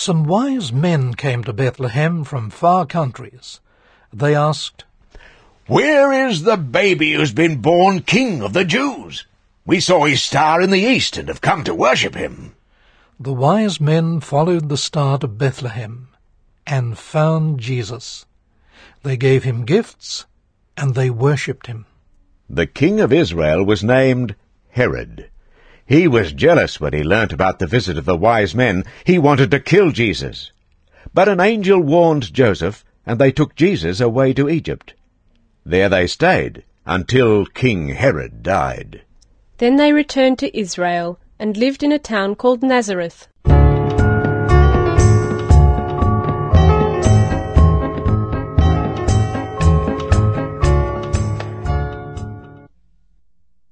Some wise men came to Bethlehem from far countries. They asked, "Where is the baby who's been born King of the Jews? We saw his star in the east and have come to worship him." The wise men followed the star to Bethlehem and found Jesus. They gave him gifts and they worshipped him. The king of Israel was named Herod. He was jealous when he learnt about the visit of the wise men. He wanted to kill Jesus. But an angel warned Joseph, and they took Jesus away to Egypt. There they stayed until King Herod died. Then they returned to Israel and lived in a town called Nazareth.